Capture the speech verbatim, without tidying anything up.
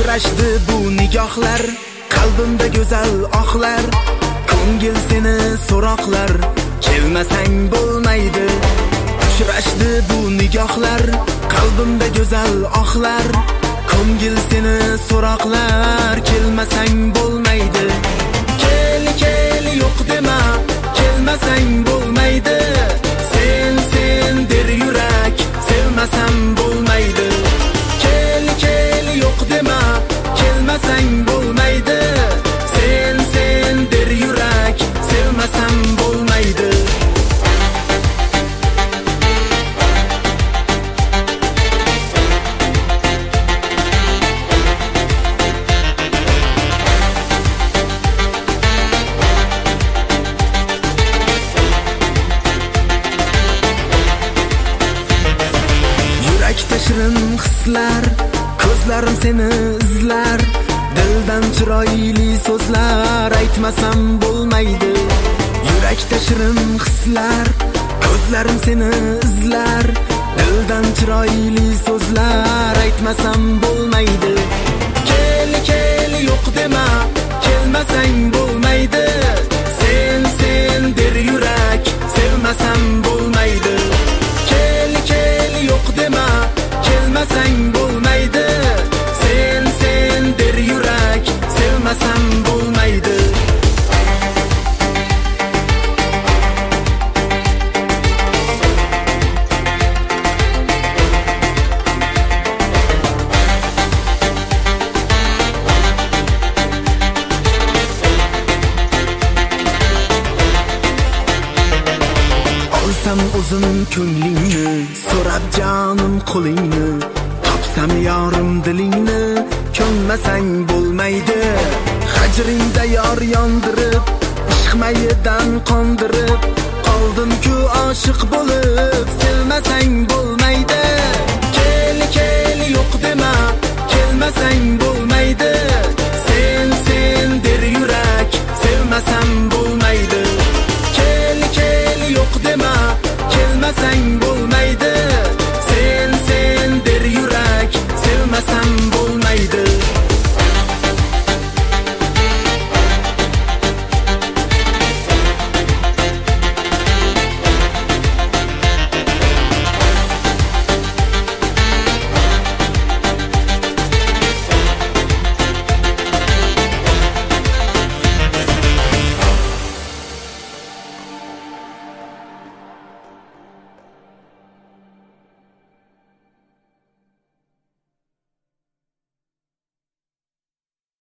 uchrashdi bu nigohlar, qalbimda go'zal oqlar, ko'ngil seni so'roqlar, kelmasang bo'lmaydi. Uchrashdi bu nigohlar, qalbimda go'zal oqlar, ko'ngil seni so'roqlar, kelmasang bo'lmaydi. Kel kel yo'q dema, kelmasang bo'lmaydi. Sen sen der yurak, sevmasam bo'lmaydi. Kel kel yo'q dema, kelmasang bo'lmaydi. Sen sen der yurak, sevmasam bo'lmaydi. Shirin hislar, ko'zlarim seni izlar, dildan chiroyli so'zlar aytmasam bo'lmaydi. Yurakda shirin hislar, ko'zlarim seni izlar, dildan chiroyli so'zlar aytmasam bo'lmaydi. Kel kel yo'q dema, kelmasang bo'lmaydi. Sen sen der yurak, sevmasam bo'lmaydi. Kel kel yo'q dema, kelmasang bo'lmaydi. Sen sen der yurak, sevmasam bo'lmaydi. Olsam o'zim ko'nglingni, so'rab jonim qo'lingni, topsam yorim dilingni, ko'nmasang bo'lmaydi. Hajringda yor yondirib, ishq mayidan qondirib, qoldim-ku oshiq bo'lib,